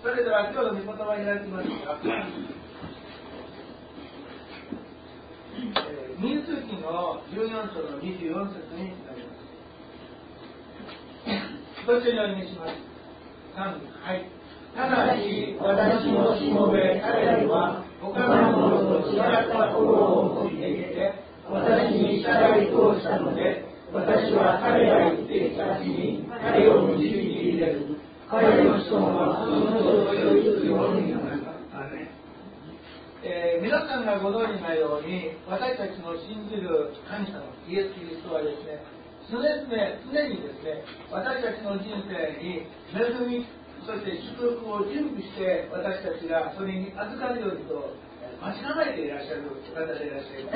それでは今日の御言葉を開きますが、民数記の14章の24節になります。どっちにお読みします。3、はい。 ただし、私のしもべ彼らには、他の者と違った心を持っていて、私に従い通したので、私は彼らに言ってきたちに彼を導き入れる。彼の子孫はその人とよりつつようになります。 皆さんがご存知のように、私たちの信じる神様、イエス・キリストはですね、常にですね、私たちの人生に恵み、そして祝福を準備して私たちがそれに預かるようにと待ち構えていらっしゃるお方でいらっしゃいます。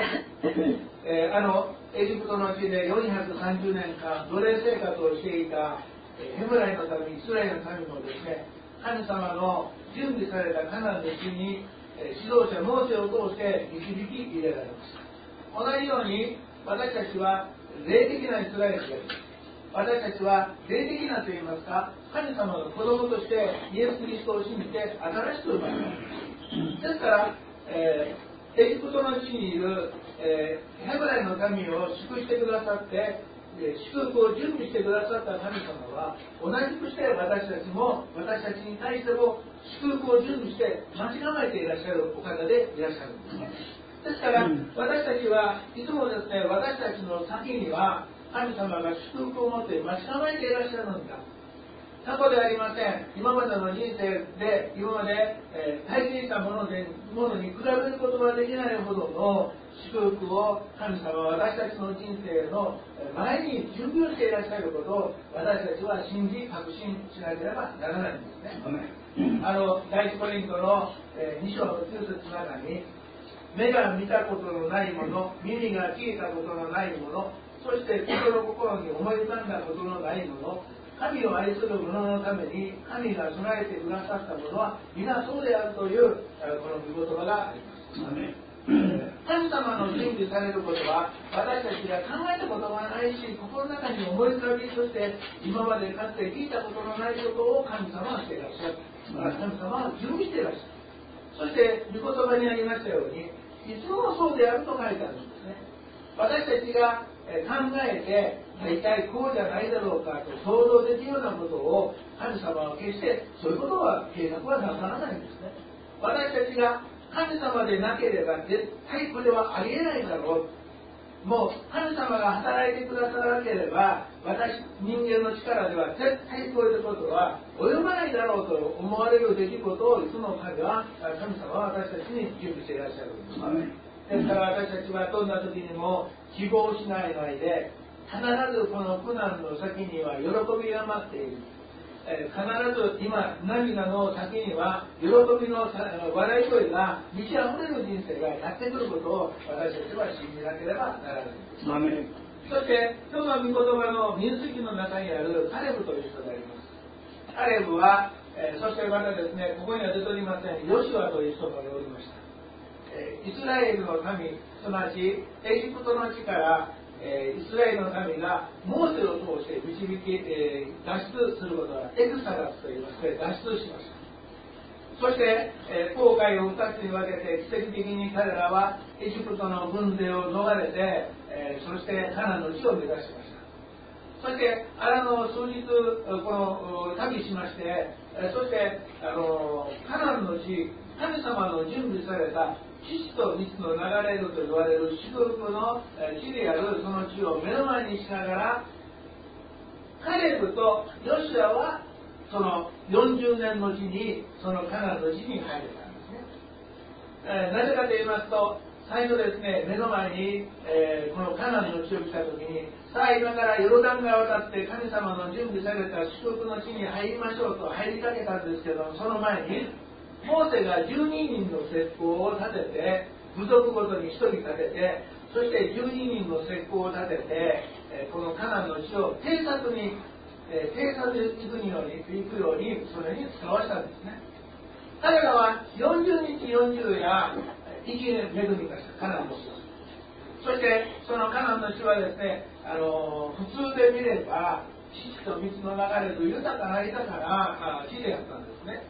エジプトの地で430年間奴隷生活をしていたヘブライの民、イスラエルの民もですね、神様の準備されたカナンの地に指導者モーセを通して導き入れられました。同じように私たちは霊的なイスラエルです。私たちは霊的なといいますか、神様の子供としてイエス・キリストを信じて新しく生まれました。ですから、エジプトの地にいる、ヘブライの民を祝してくださって祝福を準備してくださった神様は同じくして私たちに対しても祝福を準備して待ち構えていらっしゃるお方でいらっしゃるんですね。ですから、私たちはいつもですね、私たちの先には神様が祝福を持って待ち構えていらっしゃるんだ。過去でありません。今までの人生で今まで、体験したものに比べることができないほどの祝福を神様は私たちの人生の前に準備をしていらっしゃることを私たちは信じ確信しなければならないんですね。第一コリントの2章の9節の中に、目が見たことのないもの、耳が聞いたことのないもの、そして心に思い浮かんだことのないもの、神を愛する者のために神が備えてくださったものは皆そうであるというこの御言葉があります。神様の準備されることは私たちが考えたことがないし、心の中に思い浮かび、そして今までかつて聞いたことのないことを神様はしていらっしゃる。神様は準備していらっしゃる。そして御言葉にありましたように、いつもそうであると書いてあるんですね。私たちが考えて一体こうじゃないだろうかと想像できるようなことを神様は決してそういうことは計画はなさらないんですね。私たちが神様でなければ絶対これはありえないだろう、もう神様が働いてくださらなければ人間の力では絶対こういうことは及ばないだろうと思われる出来事をいつも神様は私たちに準備していらっしゃるんです。ですから私たちはどんな時にも希望しないで、必ずこの苦難の先には喜びが待っている。必ず今涙の先には喜びの笑い声が満ち溢れる人生がやってくることを私たちは信じなければならないです。そして今日の御言葉の民数記の中にあるカレブという人であります。カレブは、そしてまたですね、ここには出ておりませんヨシュアという人がおりました。イスラエルの民、すなわちエジプトの地からイスラエルの民がモーセを通して導き、脱出することがエクサダスといいますけど脱出しました。そして、航海を2つに分けて奇跡的に彼らはエジプトの軍勢を逃れて、そしてカナンの地を目指しました。そして数日この旅しまして、そしてカナンの地、神様の準備された父と蜜の流れると言われる祝福の地であるその地を目の前にしながら、カレブとヨシュアはその40年の地にそのカナンの地に入れたんですね。なぜかと言いますと、最初ですね、目の前に、このカナンの地を来た時に、さあ今からヨルダン川を渡って神様の準備された祝福の地に入りましょうと入りかけたんですけど、その前にモーセが12人の石膏を立てて、部族ごとに1人立てて、そして12人の石膏を立てて、このカナンの地を偵察に行くようにそれに使わしたんですね。彼らは40日40夜生き恵みました、カナンの地を。そしてそのカナンの地はですね、普通で見れば乳と蜜の流れる豊かな地であったんですね。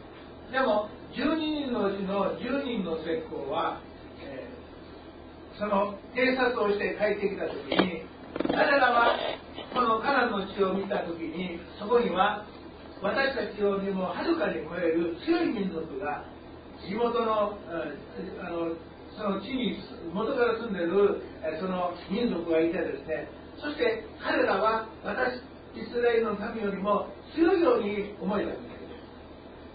でも12人のうちの10人の石膏は、その偵察をして帰ってきた時に、彼らはこのカナンの地を見た時に、そこには私たちよりもはるかに超える強い民族が地元のその地に元から住んでいるその民族がいてですね、そして彼らはイスラエルの民よりも強いように思えたんです。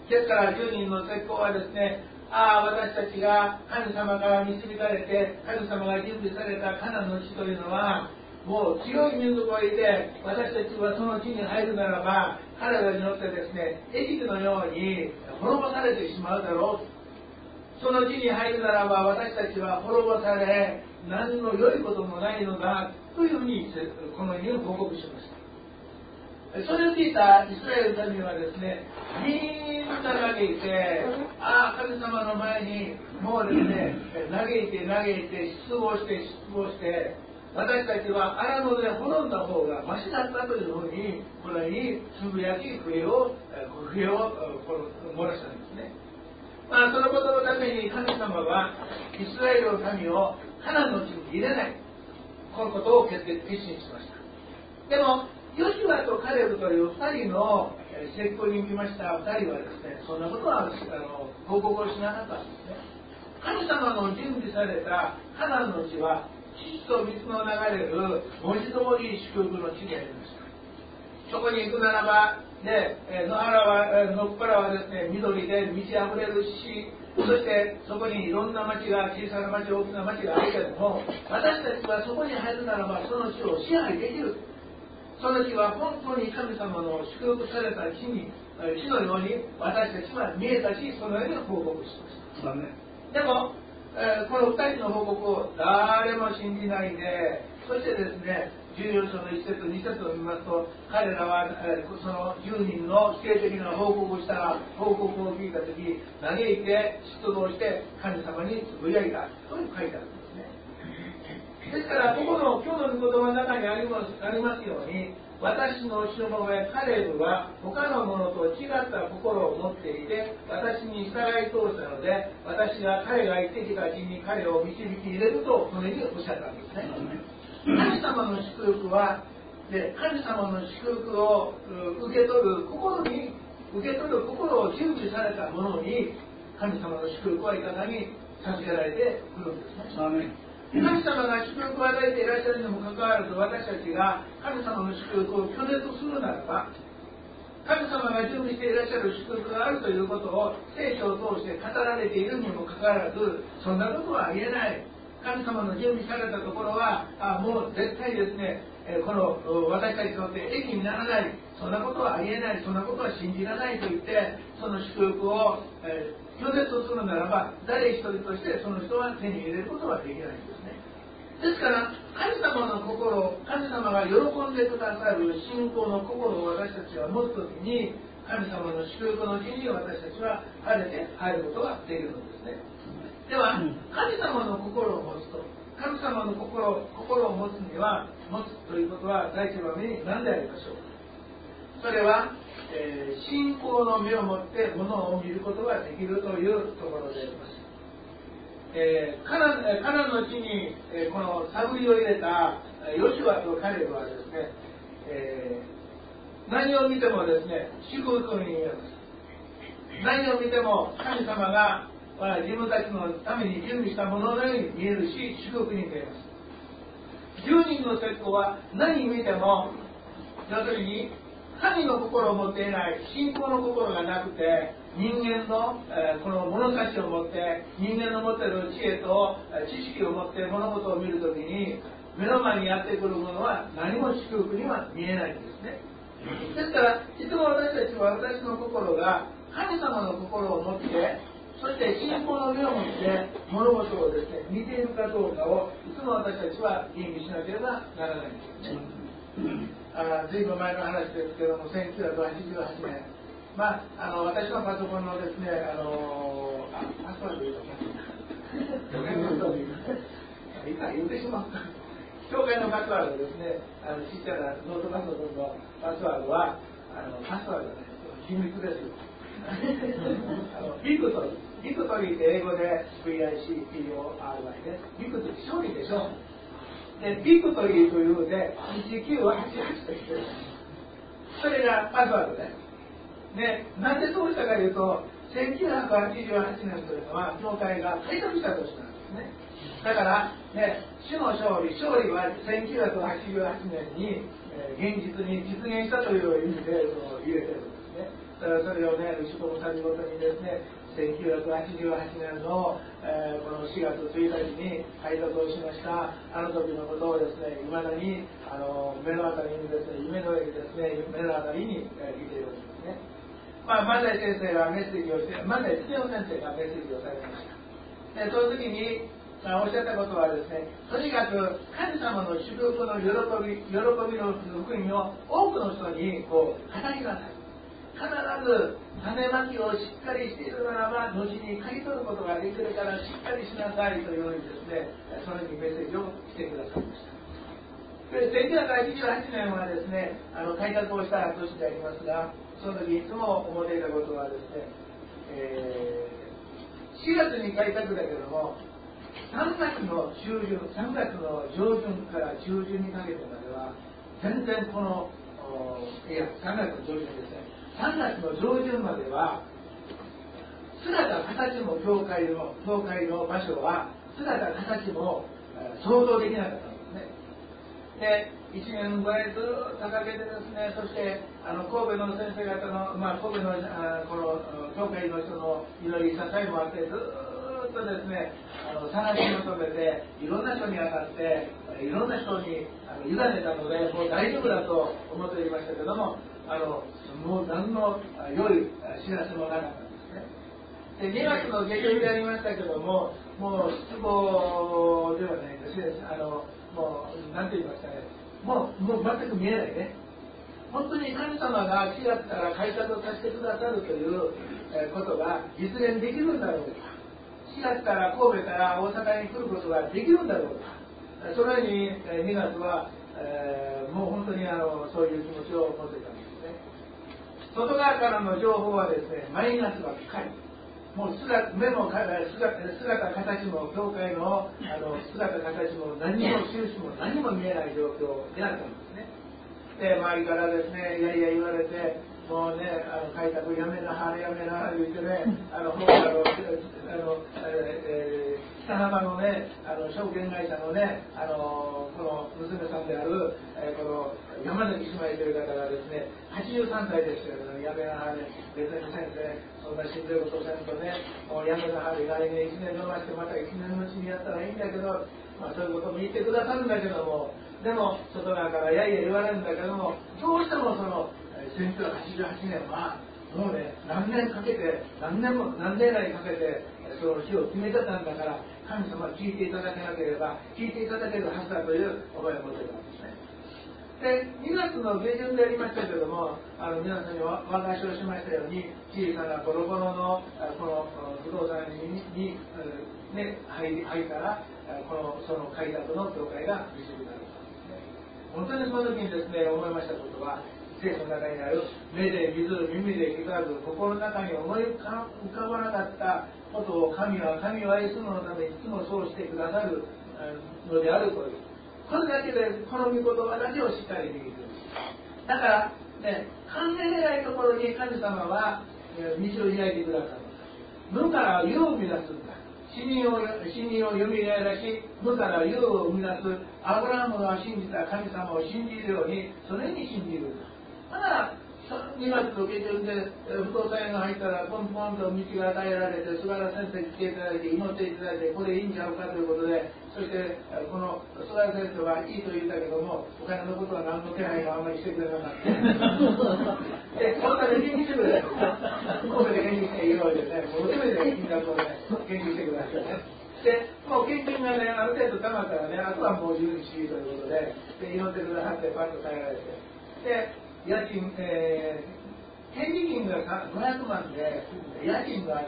ですから10人の石膏はですね、私たちが神様から導かれて、神様が準備されたカナンの地というのはもう強い民族がいて、私たちはその地に入るならば彼らによってですね、エジプトのように滅ぼされてしまうだろう。その地に入るならば私たちは滅ぼされ、何の良いこともないのだというふうにこのように報告しました。それを聞いたイスラエルの民はですね、みんな嘆いて、神様の前にもうですね、嘆いて失望して私たちは荒野で滅んだ方がマシだったというふうにこのようにつぶやき笛を漏らしたんですね。そのことのために神様はイスラエルの民をカナンの地に入れない、このことを決心しました。でもヨシュアとカレブという2人の石膏に見ました2人はですね、そんなことは報告をしなかったんですね。神様の準備されたカナンの地は血と水の流れる文字通り祝福の地でありました。そこに行くならば、野っ原はですね、緑で満ち溢れるし、そしてそこにいろんな町が、小さな町、大きな町があるけども、私たちはそこに入るならばその地を支配できる。その地は本当に神様の祝福された地のように私たちは見えたし、そのように報告しました。でも、この2人の報告を誰も信じないで、そしてですね、14章の1節2節を見ますと、彼らはその10人の否定的な報告を聞いたとき、嘆いて失望して神様につぶやいたと書いてあるんですね。ですからここの今日の御言葉の中にありますように、私のしもべカレブは他の者と違った心を持っていて私に従い通したので、私が彼が言ってきた地に彼を導き入れるとこのようにおっしゃったんですね。神様の祝福は神様の祝福を受け取る心を準備された者に神様の祝福は豊かに授けられてくるんですね。神様が祝福を与えていらっしゃるにもかかわらず、私たちが神様の祝福を拒絶するならば、神様が準備していらっしゃる祝福があるということを聖書を通して語られているにもかかわらず、そんなことは言えない。神様の準備されたところはもう絶対ですね、この私たちにとって益にならない、そんなことはありえない、そんなことは信じられないと言って、その祝福を拒絶するならば、誰一人としてその人は手に入れることはできないんですね。ですから神様の心、神様が喜んでくださる信仰の心を私たちは持つときに、神様の祝福の地に私たちは晴れて入ることができるんですね。では神様の心を持つと、神様の心を持つということは第一番目に何でありましょうか。それは、信仰の目を持ってものを見ることができるというところであります。カナンの地に、この探りを入れたヨシュアとカレブはですね、何を見てもですね、祝福に見えます。何を見ても神様が自分たちのために準備したもののように見えるし、祝福に見えます。10人の石膏は何見ても、要するに神の心を持っていない、信仰の心がなくて、人間のこの物差しを持って、人間の持っている知恵と知識を持って物事を見るときに、目の前にやってくるものは何も祝福には見えないんですね。ですからいつも私たちは私の心が神様の心を持って、そして信仰の目を持って物事をですね、見ているかどうかをいつも私たちは吟味しなければならないんですね。ずいぶん前の話ですけども、1988年、私のパソコンのですね、パスワード言うといか言ってしまうか。教会のパスワードですね、ちっちゃなノートパソコンのパスワードは、パスワードはね、秘密ですよ。 ビクトリー。ビクトリーって英語で VICTORY です。ビクトリー、勝利でしょ。で、ビクトリーというで、1988と言ってる。それがパスワードです。で、なんでそうしたかというと、1988年というのは、教会が開拓した年なんですね。だから、ね、主の勝利は1988年に、現実に実現したという意味で入れてるんですね。それをね、牛込さんごとにですね、1988年の、この4月1日に開拓をしましたあの時のことをですね、いまだに目の当たりにですね、夢のようにですね、目の当たりに聞いているんですね。万歳先生がメッセージをして、万歳恒夫先生がメッセージをされました。で、その時におっしゃったことはですね、とにかく神様の祝福の喜びの福音を多くの人にこう語りなさい。必ず種まきをしっかりしているならば、後に刈り取ることができるからしっかりしなさいというようにですね、そのようにメッセージをしてくださいました。で、1988年はですね、開拓をした年でありますが、その時いつも思っていたことはですね、4月に開拓だけども、3月の上旬から中旬にかけてまでは、全然3月の上旬ですね、3月の上旬までは、姿形も教会の場所は、姿形も想像できなかったんですね。で、1年ぐらいずっとかけてですね、そして神戸の先生方の、神戸のこの教会の人の祈り支えもあって、ずっとですね、探し求めて、いろんな人に当たって、いろんな人に委ねたので、もう大丈夫だと思っていましたけども、もう何の良い知らせもなかったんですね。で、2月の下旬でありましたけども、もう失望ではないですね。もう、なんて言いますかね、もう全く見えないね。本当に神様が4月から開拓させてくださるということが実現できるんだろうか。4月から神戸から大阪に来ることができるんだろうか。そのように2月は、もう本当にそういう気持ちを持っていたんですね。外側からの情報はですね、マイナスばっかり。もう目も姿形も教会の姿形も何も収支も何も見えない状況であったんですね。で、周りからですね、いやいや言われて、もうね、開拓やめなはれ言ってね、北浜のね、証券会社のね、この娘さんである、この山崎姉妹という方がですね、83歳でしたけど、やめなはれ、別に先生、そんなしんどいことせんとね、もうやめなはれ、来年1年伸ばして、また1年のうちにやったらいいんだけど、そういうことも言ってくださるんだけども、でも、外側からやいや言われるんだけども、どうしてもその、1988年は、もうね、何年来かけて、その日を決めてたんだから、神様は聞いていただけなければ、聞いていただけるはずだという思いを持ってたんですね。で、2月の下旬でありましたけれども、皆さんにお話をしましたように、小さなボロボロのこの不動産に、ね、入ったら、その開拓の教会が導かれたんですね。本当にその時にですね、思いましたことは、聖書の中にある目で見ず耳で聞かず心の中に思い浮かばなかったことを神を愛するのためにいつもそうしてくださるのであるという、これだけでこの御言葉だけをしっかり握っている。だからね、考えないところに神様は道を開いてくださる。無から有を生み出すんだ。死人をよみがえらし、無から有を生み出す。アブラハムが信じた神様を信じるように、それに信じるんだ。だから2月の下旬で不動産屋が入ったらポンポンと道が与えられて、菅原先生に来ていただいて祈っていただいて、これいいんちゃうかということで、そしてこの菅原先生はいいと言ったけども、お金のことは何の気配があんまりしてくれなかったで、こんなで献金してくれ神戸で献金していろいろね、もう全て金額をね献金してくださいね。で、もう献金がね、ある程度たまったらね、あとはもう自由にしということで、祈ってくださってパッと帰られて、で家賃、権利金が500万で、家賃が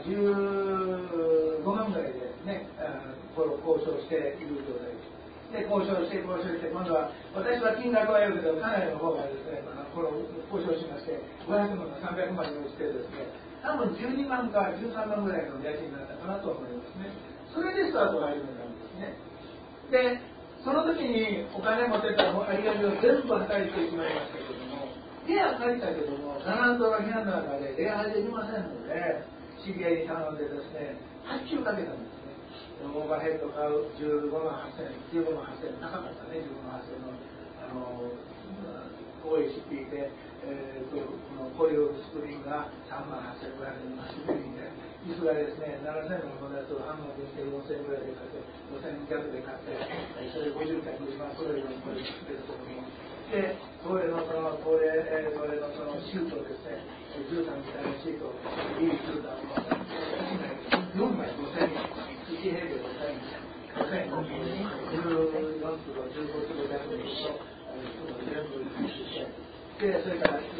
15万ぐらいでね、交渉している状態です。で、交渉して、今度は、私は金額はよくけど、家内の方がですね、この交渉しまして、500万が300万に落ちてですね、 多分12万か13万ぐらいの家賃になったかなと思いますね。それでスタートが始めたんですね。で、その時にお金持ってたありがみを全部はたいてしまいましたけども、部屋借りたけども、ガラントの部屋の中で礼拝できませんので、知り合いに頼んでですね、発注かけたんですね。オーバーヘッド買う15万8000円、15万8000円、高かったね、15万8000円の、多いし聞いて、このポリオスプリンが3万8000円ぐらいのスプリンで、椅子がですね、7000円のものやつを半額にして4000円ぐらいで買って、5000円弱で買って、それ50回50万それよりもこれ作ってるところに。で、東レのそのシートですね、絨毯みたいなシートを、いい絨毯を4枚5000円、1平米5000円、14坪、15坪弱の全部回収して、で、それからそ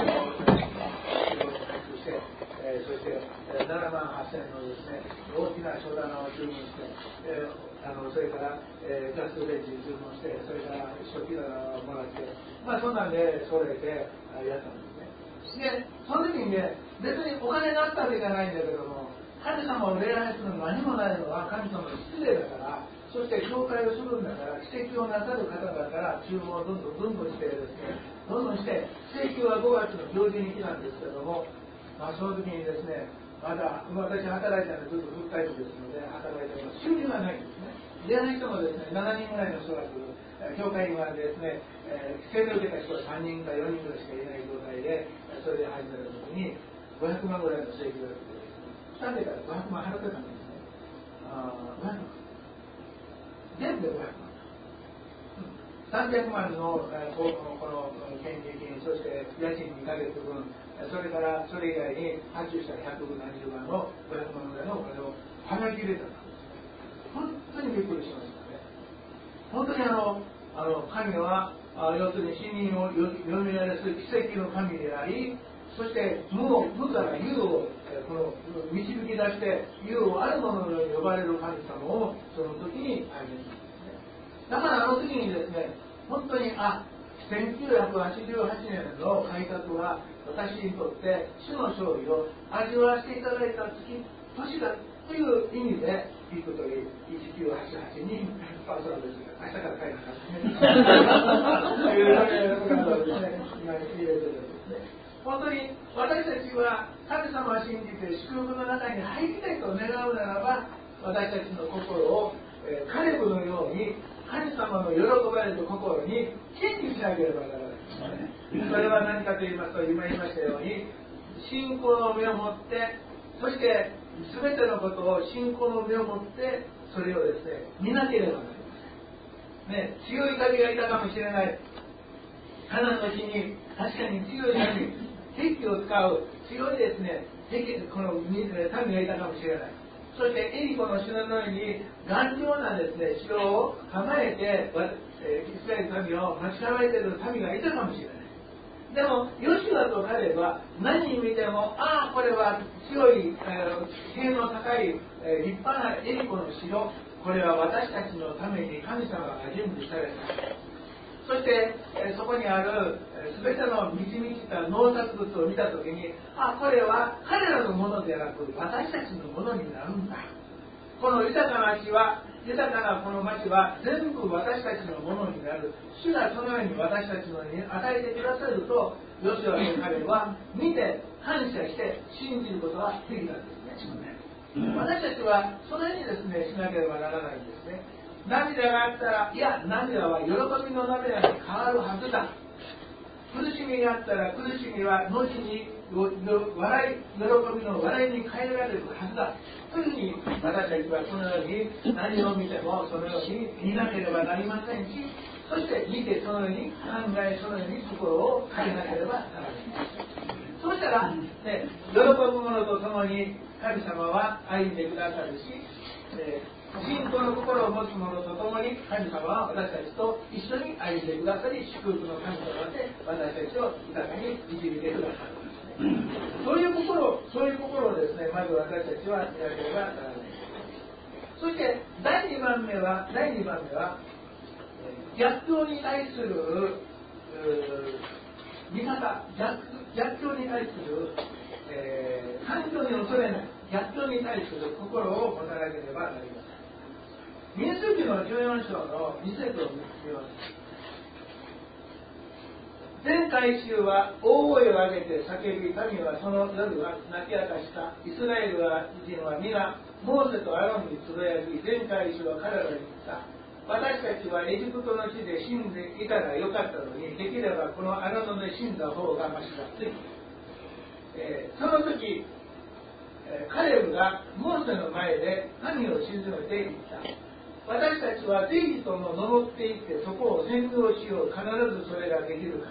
して7万8000円のですね、大きな商棚を注文して、それからガスレンジ注文して、それから食器棚をもらって、まあそんなんで揃えてやったんですね。で、その時にね、別にお金があったわけじゃないんだけども、神様を礼拝するの何もないのは神様の失礼だから、そして教会をするんだから、奇跡をなさる方だから、注文をどんどんしてですね、どんどんして、請求は5月の上旬に来たんですけども、まあ、その時にですね、まだ私働いたのでずっとフルタイムですので、働いても収入がないんですね。出ない人もですね、7人ぐらいの人が来る、教会にはですね、聖霊を受けた人は3人か4人ぐらいしかいない状態で、それで始めた時に、500万ぐらいの請求が来てですね、2人から500万払ってたんですね。500万。全部で500万。300万のこの権利金、そして家賃2ヶ月分、それからそれ以外に発注したら170万の500万ぐらいのお金を払い切れたんです。本当にびっくりしましたね。本当に神は要するに信任をよみがえらす奇跡の神であり、そして無から有を導き出して有をあるもののように呼ばれる神様をその時に拝見したんですね。だから時にですね、本当に1988年の改革は私にとって主の勝利を味わわせていただいた年だという意味でビクトリー1988にパーソナルですが、明日から帰ります。本当に私たちは神様を信じて祝福の中に入りたいと願うならば、私たちの心をカレブのように神様の喜ばれる心にチェンジしなければならない。それは何かと言いますと、今言いましたように、信仰の目を持って、そして全てのことを信仰の目を持ってそれをですね、見なければなりません。ね、強い神がいたかもしれない。カナンの日に確かに強い神、兵器を使う強いですね、この民がいたかもしれない。そしてエリコの城のように頑丈なですね、城を構えてイスラエルの民を待ち構えている民がいたかもしれない。でもヨシュアとカレブは何に見ても、これは強い塀の高い立派なエリコの城、これは私たちのために神様が準備された。そしてそこにある全ての満ち満ちた農作物を見たときに、これは彼らのものではなく私たちのものになるんだ。この豊かなこの町は全部私たちのものになる。主がそのように私たちのに与えてくださると、ヨシュアと彼は見て感謝して信じることはできたんですね。私たちはそのようにですねしなければならないんですね。涙があったら、いや、涙は喜びの涙に変わるはずだ。苦しみがあったら、苦しみは後に喜びの笑いに変えられるはずだ。というふうに私たちはそのように何を見てもそのように見なければなりませんし、そして見てそのように考え、そのように心を変えなければならない。そうしたら、ね、喜ぶ者とともに神様は歩んでくださるし、信仰の心を持つ者とともに神様は私たちと一緒に歩んでくださり、祝福の神様で私たちを豊かに導いてくださるんですね。そういう心をですね、まず私たちは見なければならない。そして第2番目は逆境に対する見方、逆境に対する環境に恐れない逆境に対する心を持たなければなりません。民数記の14章の2節を見ます。全会衆は大声を上げて叫び、民はその夜は泣き明かした。イスラエル人は皆モーセとアロンにつぶやき、全会衆は彼らに言った。私たちはエジプトの地で死んでいたらよかったのに、できればこのアラノで死んだ方がましだ。その時、カレブがモーセの前で神を鎮めていった。私たちはぜひとも登っていってそこを占領しよう。必ずそれができるから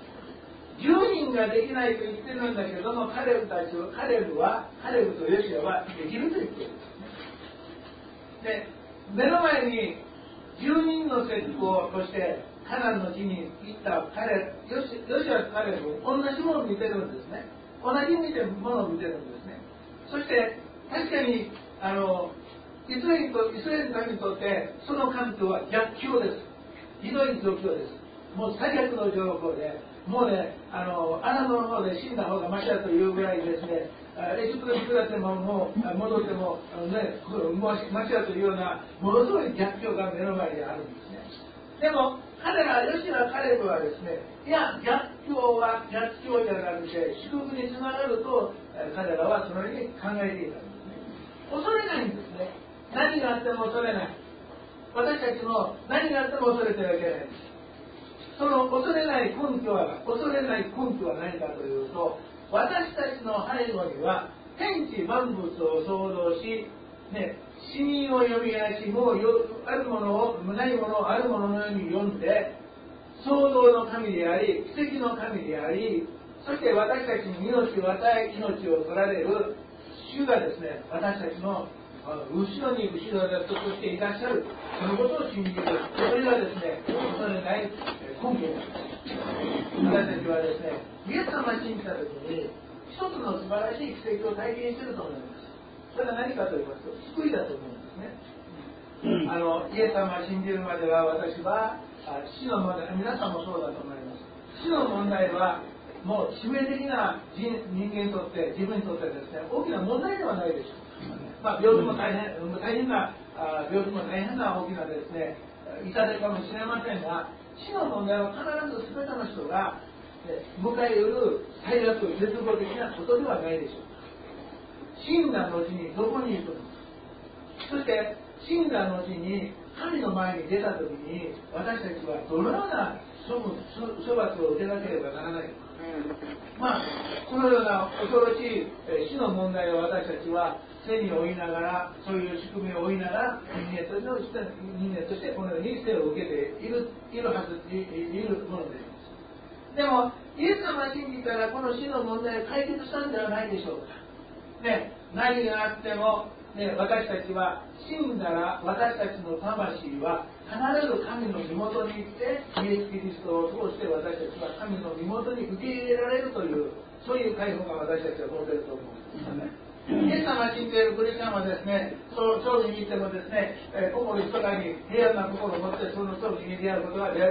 。10人ができないと言ってるんだけども、カレブとヨシアはできると言ってるんですね。で、目の前に10人の節句を起こしてカナンの地に行ったヨシアとカレブ、同じものを見てるんですね。同じものを見てるんですね。そして確かにイスラエルの民にとってその環境は逆境です。ひどい状況です。もう最悪の状況で、もうね、アラノの方で死んだ方がマシだというぐらいですね、エジプトに下ってももう戻っても、ね、マシだというようなものすごい逆境が目の前にあるんですね。でもヨシア・カレブはですね、いや、逆境は逆境じゃなくて祝福につながると彼らはそのように考えていたんですね。恐れないんですね。何があっても恐れない。私たちも何があっても恐れてはいけないんです。その恐れない根拠は何かというと、私たちの背後には天地万物を創造し、ね、死人をよみがえし、もうあるものをないものをあるもののように読んで、創造の神であり、奇跡の神であり、そして私たちに命を与え、命を取られる主がですね、私たちの後ろにとしていらっしゃる、そのことを信じる、それがですね、恐れない根拠です。私たちはですね、イエス様を信じたときに、一つの素晴らしい奇跡を体験していると思います。それは何かと言いますと、救いだと思うんですね。イエス様を信じるまでは、私は死の問題、皆さんもそうだと思います。死の問題は、もう致命的な人間にとって、自分にとってですね、大きな問題ではないでしょう。病気も大変な大きなですね、痛手かもしれませんが、死の問題は必ず全ての人が迎えうる最悪、絶望的なことではないでしょうか。死んだ後にどこに行くのか、そして死んだ後に神の前に出た時に私たちはどのような処罰を受けなければならないのか。このような恐ろしい死の問題を私たちは背に負いながら、そういう仕組みを負いながら人間としてこのように生を受けているものです。でもイエス様を信じたらこの死の問題を解決したんではないでしょうか。ね、何があっても、ね、私たちは死んだら私たちの魂は必ず神の身元に行ってイエス・キリストを通して私たちは神の身元に受け入れられるという、そういう解放が私たちは持てると思うんですよね。イエス様を信じているクリスチャンはですね、葬儀に行ってもですね、心豊かに平安な心を持ってその葬儀に向かうことがで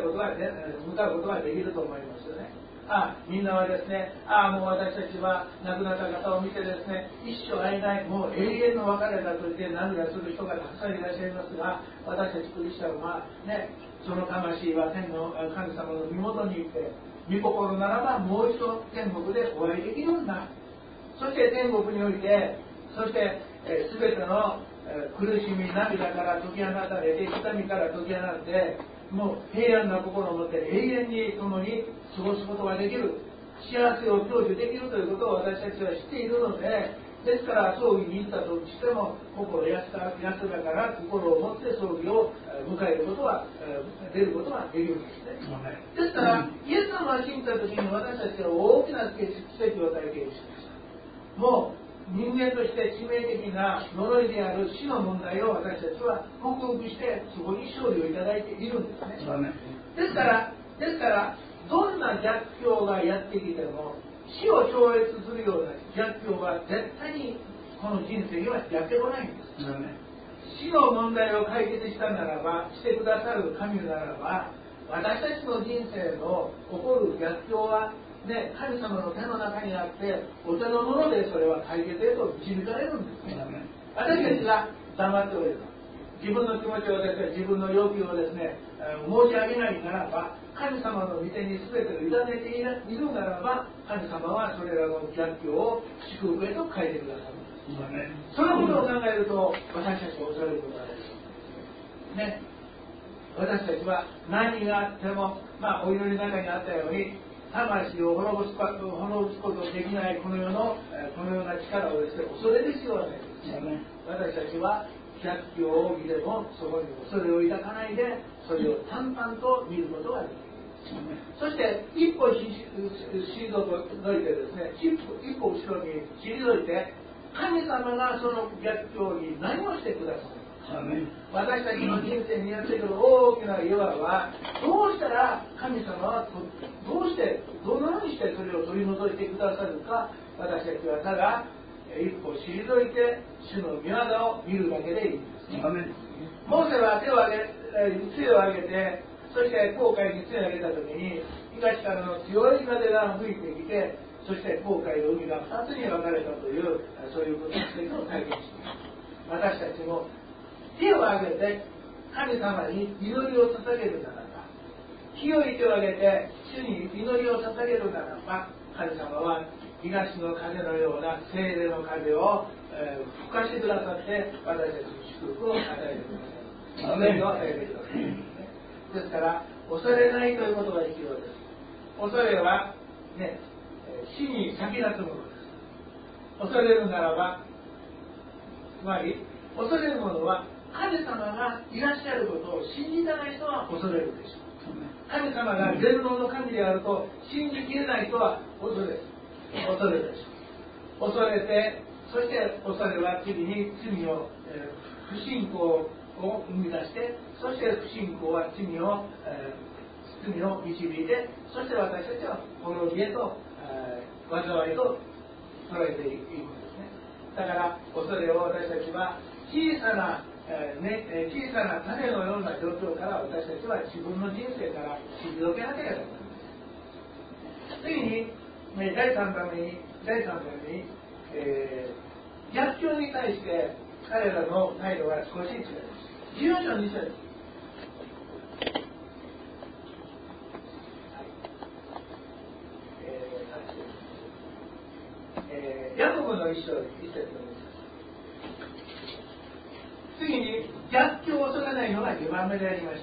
きると思いますよね。みんなはですね、もう私たちは亡くなった方を見てですね、一生会えない、もう永遠の別れだと言って涙する人がたくさんいらっしゃいますが、私たちクリスチャンはね、その魂は天の神様の身元に行って、御心ならばもう一度天国でお会いできるんだ。そして天国において、そして全ての苦しみ、涙から解き放たれて、痛みから解き放って、もう平安な心を持って永遠に共に過ごすことができる、幸せを享受できるということを私たちは知っているので、ですから葬儀に行ったとしても心安らから心を持って葬儀を迎えることは出ることができるんですね。ですからイエス様を信じた時に私たちは大きな奇跡を体験しました。もう人間として致命的な呪いである死の問題を私たちは克服してそこに勝利をいただいているんですね。ですからどんな逆境がやってきても死を超越するような逆境は絶対にこの人生にはやってこないんです。死の問題を解決したならば、してくださる神ならば、私たちの人生の起こる逆境はね、神様の手の中にあって、お手のものでそれは解決へと導かれるんですね。私たちが黙っておれば、自分の気持ちをですね、自分の要求をですね、申し上げないならば、神様の御手に全てを委ねているならば、神様はそれらの逆境を祝福へと変えてくださるんです。そのことを考えると、私たちは恐れることがあります。ね。私たちは何があっても、お祈りの中にあったように、魂を滅ぼすことできないこのような力をですね、恐れる必要はないです。私たちは逆境を見てもそこに恐れを抱かないで、それを淡々と見ることができる。そして一歩退いてですね、一歩後ろに退いて、神様がその逆境に何をしてくださる。私たちの人生にやってくる大きな岩は、どうしたら神様はどのようにしてそれを取り除いてくださるか、私たちはただ一歩退いて主の御業を見るだけでいいんです。モーセは杖を上げて、そして紅海に杖を上げた時に、東からの強い風が吹いてきて、そして紅海の海が2つに分かれたという、そういうことを体験しています。私たちも手を挙げて神様に祈りを捧げるならば、清い手を挙げて主に祈りを捧げるならば、神様は東の風のような聖霊の風を、吹かしてくださって、私たちに祝福を与えてくださる。祈りを与えてくださる。ですから、恐れないということが必要です。恐れは、ね、死に先立つものです。恐れるならば、つまり、恐れるものは、神様がいらっしゃることを信じたない人は恐れるでしょう。神様が全能の神であると信じきれない人は恐れるでしょう。恐れて、そして恐れは次に罪を、不信仰を生み出して、そして不信仰は罪を導いて、そして私たちは滅びへと、災いと捉えていくんですね。だから恐れを私たちは小さな種のような状況から私たちは自分の人生から退けなければならない。次に、第3番目に、逆境に対して彼らの態度が少し違います。14章2節。ヤコブの一章一節の次に逆境を恐れないのが2番目でありました。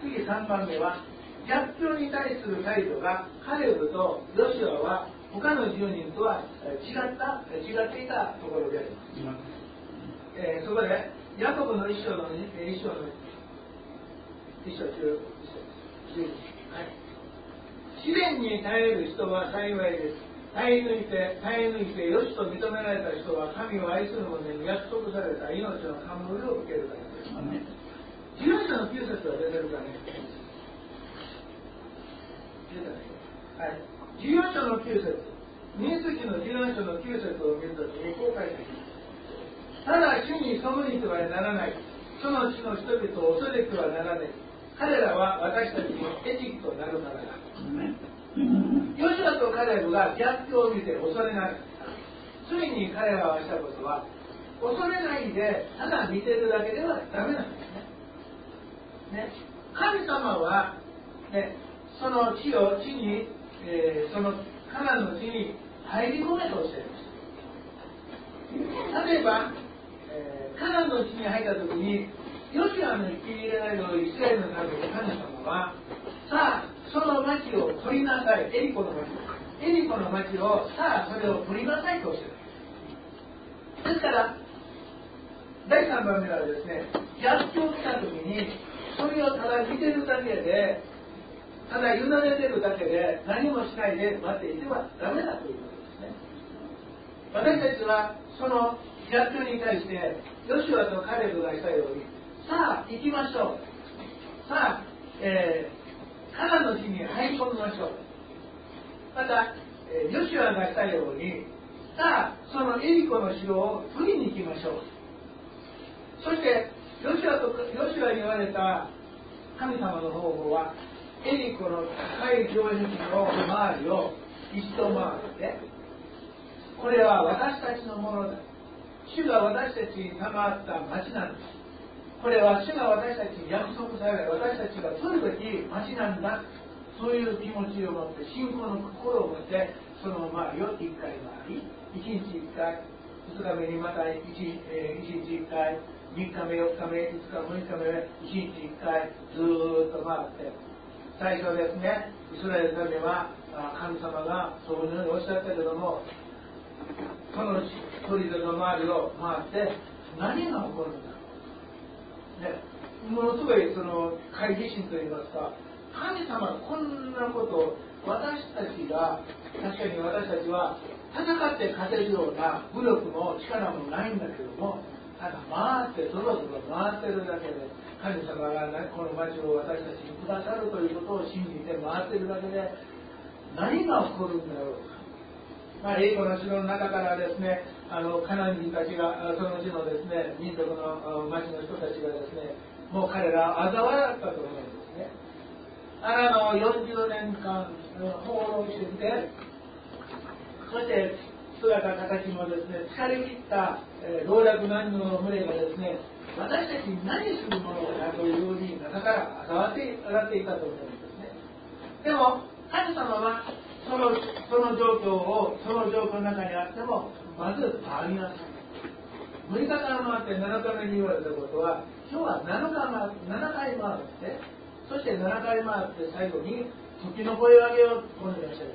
次3番目は逆境に対する態度がカレブとヨシュアは他の10人とは違っていたところであります。そこでヤコブの一章の一章中、試練に耐える人は幸いです。耐え抜いてよしと認められた人は神を愛する者に約束された命の冠を受けるからです。14章の9節は出てるかね。はい。14章の9節、民数記の14章の9節を見るときにこう書いてあります。ただ主に背いてはならない。その地の人々を恐れてはならない。彼らは私たちのエジプトなるからだ。ヨシュアとカレブが逆境を見て恐れなかった。ついに彼らはしたことは、恐れないでただ見てるだけではダメなんですね。神様は、ね、その地に、そのカナンの地に入り込めとしています。例えば、カナンの地に入った時に、ヨシュアの引き入れられるイスラエルのために神様は、さあ、その町を取りなさい。エリコの町を、さあ、それを取りなさいとしている。ですから、第3番目はですね、逆境来た時に、それをただ見てるだけで、ただ委ねてるだけで、何もしないで待っていてはダメだということですね。私たちは、その逆境に対して、ヨシュアとカレブがしたように、さあ、行きましょう。さあ、カナンの地に入り込みましょう。また、ヨシュアがしたように、さあ、そのエリコの城を取りに行きましょう。そして、ヨシュアに言われた神様の方法は、エリコの高い城壁の周りを一度回って、これは私たちのものだ。主が私たちに賜った町なんです。これは主が私たちに約束され、私たちが取るべき町なんだ。そういう気持ちを持って、信仰の心を持って、その周りを1回回り、1日1回、2日目にまた1日1回、3日目、4日目、5日、6日目、1日1回、ずーっと回って、最初ですね、イスラエルの民は神様がそういうふうにおっしゃったけども、その砦の周りを回って何が起こるんだろう、ね、ものすごいその懐疑心といいますか、神様こんなことを私たちが、確かに私たちは戦って勝てるような武力も力もないんだけども、ただ回ってぞろぞろ回ってるだけで、神様がこの町を私たちにくださるということを信じて回ってるだけで何が起こるんだろうか。エリコの城の中からですね、カナン人たちが、その地のですね、民族の町の人たちがですね、もう彼らを嘲笑ったと思うんですね。40年間放浪してきて、そして姿形もですね、疲れ切った老若男女の群れがですね、私たちに何するものかというように中から嘲笑っていたと思うんですね。でも神様はその状況の中にあっても、まず回りなさい。6日間回って7日目に言われたことは、今日は7回回って、そして7回回って最後に時の声を上げようとおっしゃいました。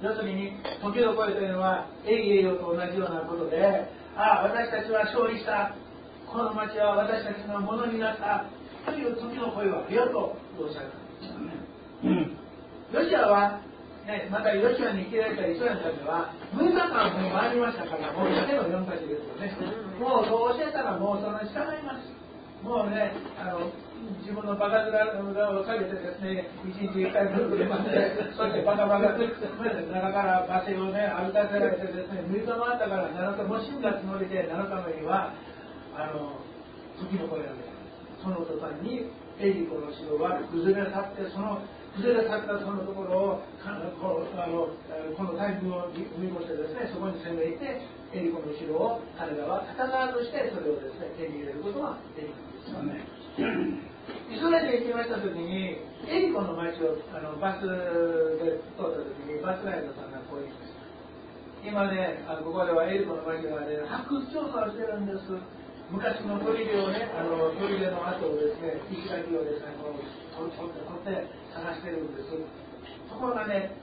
要するに時の声というのはエイエイヨと同じようなことで、私たちは勝利した、この町は私たちのものになったという時の声を上げようとおっしゃったんです。ヨシアは、ね、またヨシアに生きられたイスラエルの民は6日間もう回りましたから、もうだけの4か所ですよね。もうそう教えたらもうその従います。もうね、自分のバカ面を下げてですね、1日1回ぐるぐる回って、そしてバカ中から罵声をね、歩かせられてですね、6日回ったから7日、もう死んだつもりで7日目には、時の声を上げた。その途端にエリコの城は崩れ去って、その崩れ去ったそのところをこの大軍を見越してですね、そこに攻め入ってエリコの城を彼らは戦わずしてそれをですね手に入れることができるんですよね。イスラエルに行きました時にエリコの町をバスで通った時にバスガイドさんがこう言いました。今ね、ここではエリコの町がね、発掘調査をしてるんです。昔の砦をね、砦の跡をですね、石垣をですね、取って探してるんです。ところがね、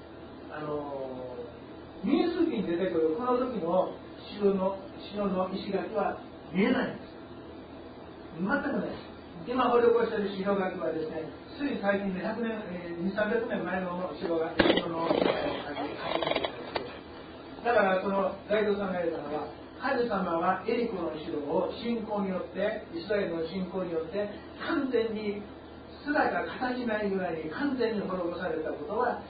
民数記に出てくるこの時の城の石垣は見えないんです。全くないです。今掘り起こしている城垣はですね、つい最近で100年、200、300年前の城の垣だからそのガイドさんが言ったのは、神様はエリコの城を信仰によって、イスラエルの信仰によって完全に姿形ないぐらいに完全に滅ぼされたことは、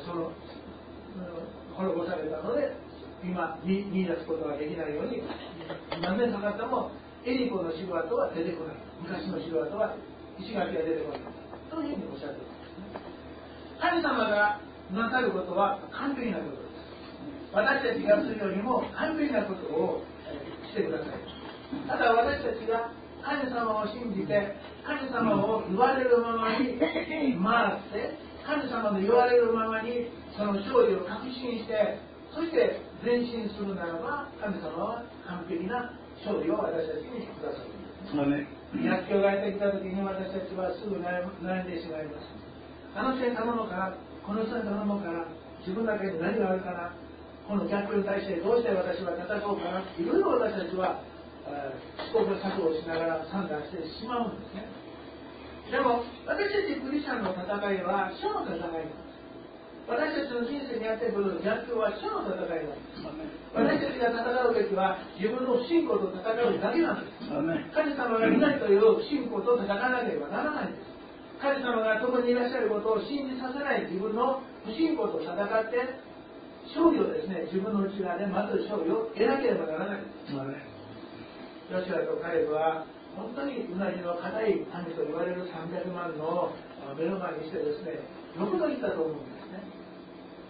滅ぼされたので今見出すことができないように何年かかってもエリコの城跡は出てこない。昔の城跡は石垣が出てこないというふうにおっしゃっているんですね。神様がなさることは完璧なことです。私たちがするよりも完璧なことをしてください。ただ私たちが神様を信じて、神様を言われるままに回って、神様の言われるままにその勝利を確信して、そして前進するならば、神様は完璧な勝利を私たちにくださるんです。薬莢がやってきたときに私たちはすぐ悩んでしまいます。あの人に頼むから、この人に頼むから、自分だけに何があるかな、この逆境に対してどうして私は戦おうかな、いろいろ私たちは試行錯誤しながら判断してしまうんですね。でも私たちクリスチャンの戦いは主の戦いなんです。私たちの人生にやってくる逆境は主の戦いなんです。私たちが戦うべきは自分の不信仰と戦うだけなんです。神様がいないという不信仰と戦わなければならないんです。神様が共にいらっしゃることを信じさせない自分の不信仰と戦って勝利をですね、自分の内側でまず勝利を得なければならないんです。ヨシュアとカレブは本当にうなじの硬い民と言われる300万の目の前にしてですね、よくぞ言ったと思うんですね。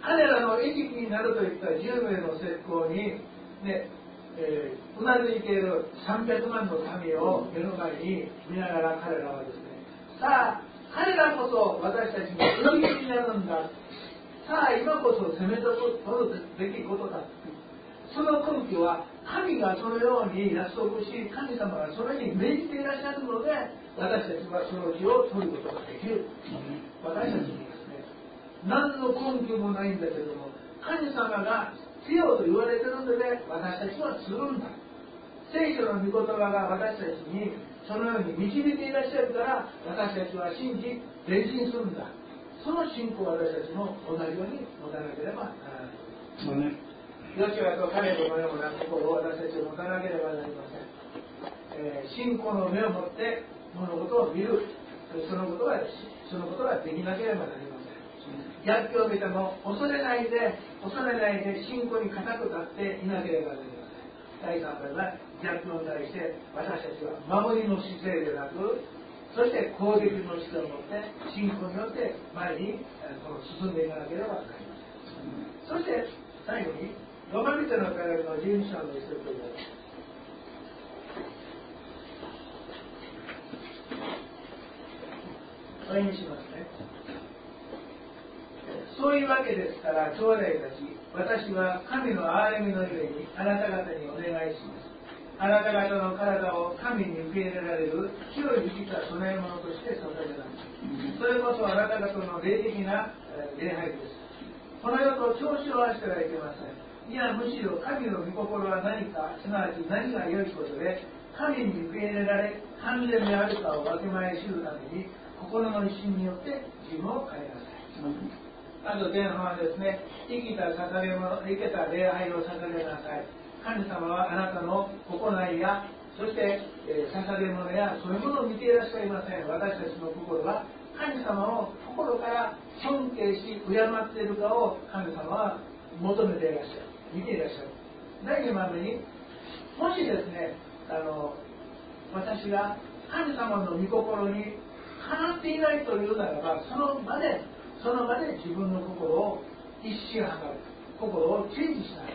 彼らの餌食になるといった10名の石膏に、ね、うなずいている300万の民を目の前に見ながら、彼らはですね、さあ彼らこそ私たちの裏切りになるんだ、さあ今こそ攻め取るべきことだ。その根拠は神がそのように約束し、神様がそれに命じていらっしゃるので、私たちはその木を取ることができる。私たちにですね、何の根拠もないんだけども、神様がせよと言われているので私たちはするんだ。聖書の御言葉が私たちにそのように導いていらっしゃるから、私たちは信じ前進するんだ。その信仰を私たちも同じように持たなければならない。ヨシュアとカレブのような心を私たちは持たなければなりません。信仰の目を持って物事を見る、そのことができなければなりません。逆境を見ても恐れないで信仰に固く立っていなければなりません。第3番は逆境に対して私たちは守りの姿勢でなく、そして攻撃の姿勢を持って信仰によって前に進んでいかなければなりません。そして最後にロマ人の手紙の12章の一節をいただきます。お読みしますね。そういうわけですから、兄弟たち、私は神の憐れみのゆえにあなた方にお願いします。あなた方の体を神に受け入れられる清い生きた供え物として捧げます。それこそあなた方の霊的な礼拝です。この世と調子を合わせてはいけません。いや、むしろ神の御心は何か、すなわち何が良いことで神に受け入れられ完全であるかをわきまえ知るために、心の一心によって自分を変えなさい。あと前半はですね、生きた礼拝を捧げなさい。神様はあなたの行いや、そして捧げ物やそういうものを見ていらっしゃいません。私たちの心は神様を心から尊敬し敬っているかを神様は求めていらっしゃる、見ていらっしゃる。第2番目に、もしですね、私が神様の御心にかなっていないというならば、その場で自分の心を一心図る、心をチェンジしなさい。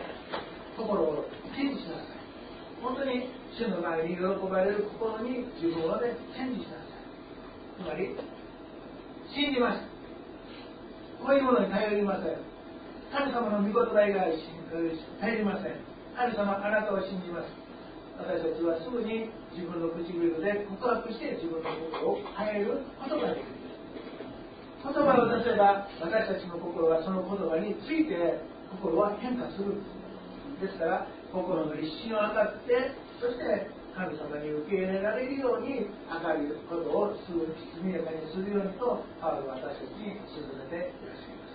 本当に主の前に喜ばれる心に自分をね、チェンジしなさい。つまり信じます。こういうものに頼りません。神様の御言葉以外頼りません。神様あなたを信じます。私たちはすぐに自分の唇で告白して自分の心を変えることができる。言葉を出せば私たちの心はその言葉について心は変化するんです。ですから心の一心を図って、そして神様に受け入れられるように図ることを速やかにするようにとパウロは私たちに進めていらっしゃいます。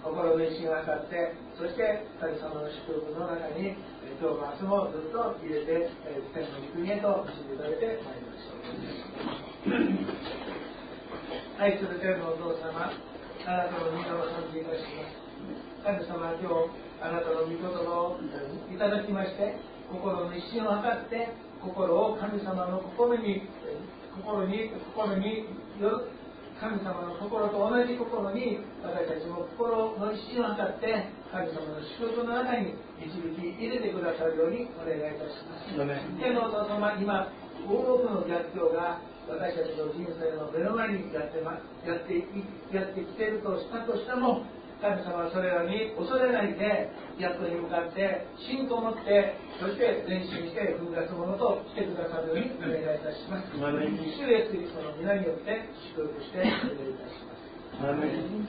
心の一心を図って、そして神様の祝福の中に今日も明日もずっと入れて天の御国へと導かれてまいりましょう。愛する天のお父様、あなたの御名を賛美いたします。神様、今日あなたの御言葉をいただきまして、心の一心を図って心を神様の心による神様の心と同じ心に私たちも心の一心を図って神様の祝福の中に導き入れてくださるようにお願いいたします。天のお父様、今多くの逆境が私たちの人生の目の前にやってきているとしたとしても、神様はそれらに恐れないで逆に向かって信仰を持って、そして前進して踏み出すものとしてくださるようにお願いいたします。主イエスキリストの皆によって祝福してお願いいたします。